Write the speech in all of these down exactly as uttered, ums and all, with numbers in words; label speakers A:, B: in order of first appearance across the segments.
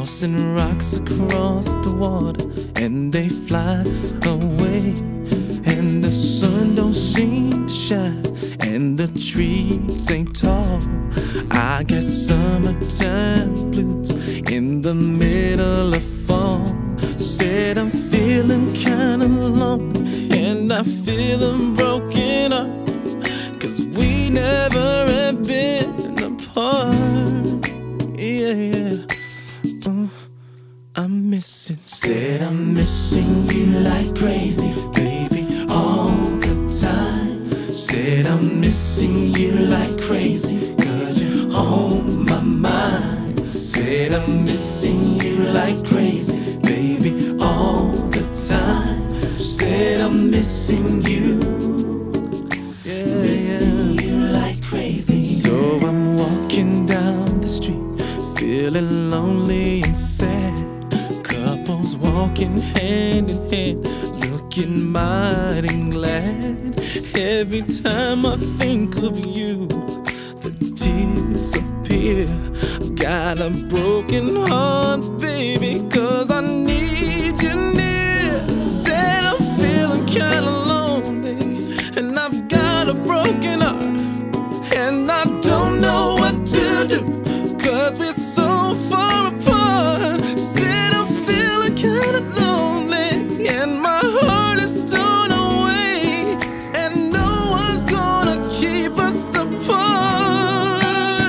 A: tossing rocks across the water, and they fly away. And the sun don't seem to shine, and the trees ain't tall. I got summertime blues in the middle of fall. Said I'm feeling kinda lonely, and I feel I'm broken up, 'cause we never have been apart. Yeah, yeah. Uh, I'm missing. Said I'm missing you like crazy, baby, all the time. Said I'm missing you like crazy, 'cause you're on my mind. Said I'm missing you like crazy, baby, all the time. Said I'm missing you, yeah, missing yeah. you like crazy. So I'm walking down the street, feeling lonely and sad. Couples walking hand in hand, looking mighty glad. Every time I think of you, the tears appear. Got a broken heart, baby, 'cause I need you near. Said I'm feeling kinda lonely, and I've got a broken heart, and I don't know what to do, 'cause we're so far apart. Said I'm feeling kinda lonely, and my heart is torn away, and no one's gonna keep us apart.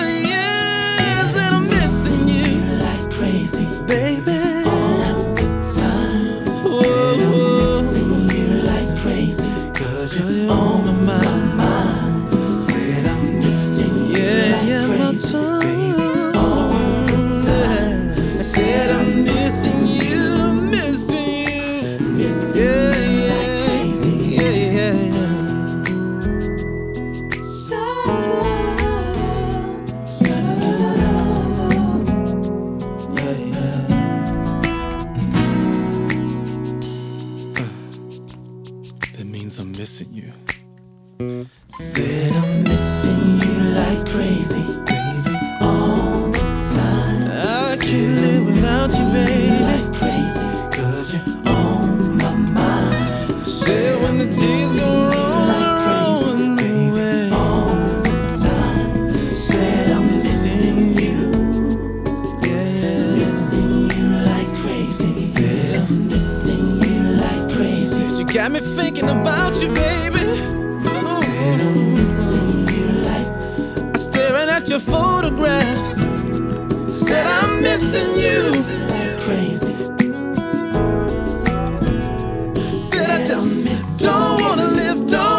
A: Yeah, said I'm missing you like crazy, baby, all the time. Said I'm missing you like crazy, 'cause you're on my mind. Said I'm missing you like crazy, baby, all the time. Said I'm missing you, missing you, missing you like crazy, yeah, yeah, yeah. That means I'm missing you. Said I'm missing you like crazy, baby, all the time. I can't live without you, baby, like crazy, 'cause you're on my mind. Said when the tears go rolling, like crazy, baby, all the time. Said I'm missing you, yeah, missing you like crazy. Said I'm missing you like crazy. Said you got me thinking about you, baby. Said I'm missing you like, I'm staring at your photograph. Said I'm missing you like crazy. Said I just don't wanna live, don't